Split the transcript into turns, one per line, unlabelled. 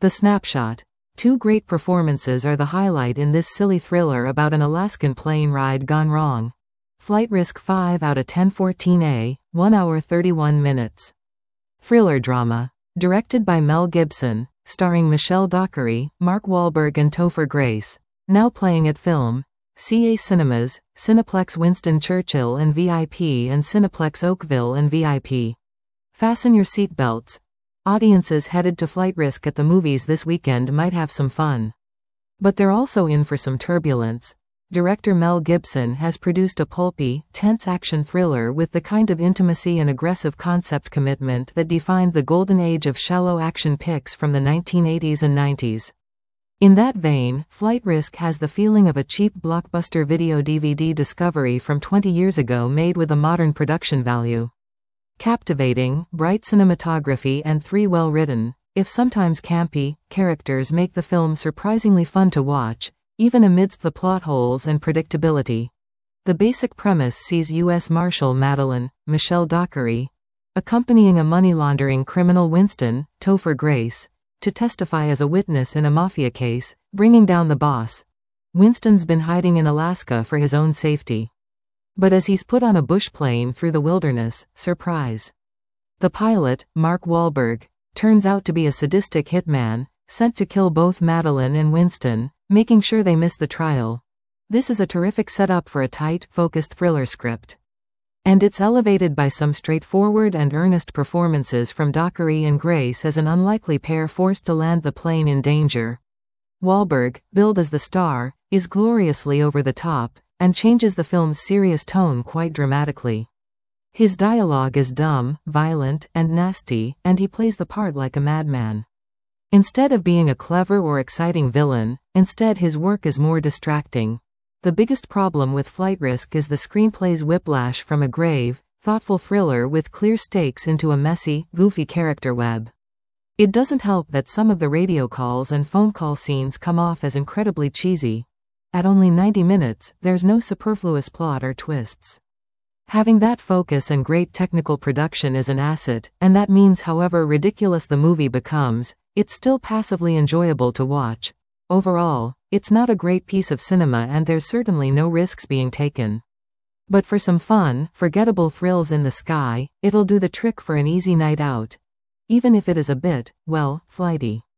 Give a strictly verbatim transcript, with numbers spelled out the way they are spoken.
The Snapshot. Two great performances are the highlight in this silly thriller about an Alaskan plane ride gone wrong. Flight Risk five out of ten fourteen A, one hour thirty-one minutes. Thriller drama. Directed by Mel Gibson, starring Michelle Dockery, Mark Wahlberg and Topher Grace. Now playing at Film. C A Cinemas, Cineplex Winston Churchill and V I P and Cineplex Oakville and V I P. Fasten your seatbelts. Audiences headed to Flight Risk at the movies this weekend might have some fun. But they're also in for some turbulence. Director Mel Gibson has produced a pulpy, tense action thriller with the kind of intimacy and aggressive concept commitment that defined the golden age of shallow action pics from the nineteen eighties and nineties. In that vein, Flight Risk has the feeling of a cheap blockbuster video D V D discovery from twenty years ago made with a modern production value. Captivating, bright cinematography and three well-written, if sometimes campy, characters make the film surprisingly fun to watch, even amidst the plot holes and predictability. The basic premise sees U S Marshal Madeline, Michelle Dockery, accompanying a money-laundering criminal Winston, Topher Grace, to testify as a witness in a mafia case, bringing down the boss. Winston's been hiding in Alaska for his own safety. But as he's put on a bush plane through the wilderness, surprise. The pilot, Mark Wahlberg, turns out to be a sadistic hitman, sent to kill both Madeline and Winston, making sure they miss the trial. This is a terrific setup for a tight, focused thriller script. And it's elevated by some straightforward and earnest performances from Dockery and Grace as an unlikely pair forced to land the plane in danger. Wahlberg, billed as the star, is gloriously over the top, and changes the film's serious tone quite dramatically. His dialogue is dumb, violent, and nasty, and he plays the part like a madman. Instead of being a clever or exciting villain, instead his work is more distracting. The biggest problem with Flight Risk is the screenplay's whiplash from a grave, thoughtful thriller with clear stakes into a messy, goofy character web. It doesn't help that some of the radio calls and phone call scenes come off as incredibly cheesy. At only ninety minutes, there's no superfluous plot or twists. Having that focus and great technical production is an asset, and that means however ridiculous the movie becomes, it's still passively enjoyable to watch. Overall, it's not a great piece of cinema and there's certainly no risks being taken. But for some fun, forgettable thrills in the sky, it'll do the trick for an easy night out. Even if it is a bit, well, flighty.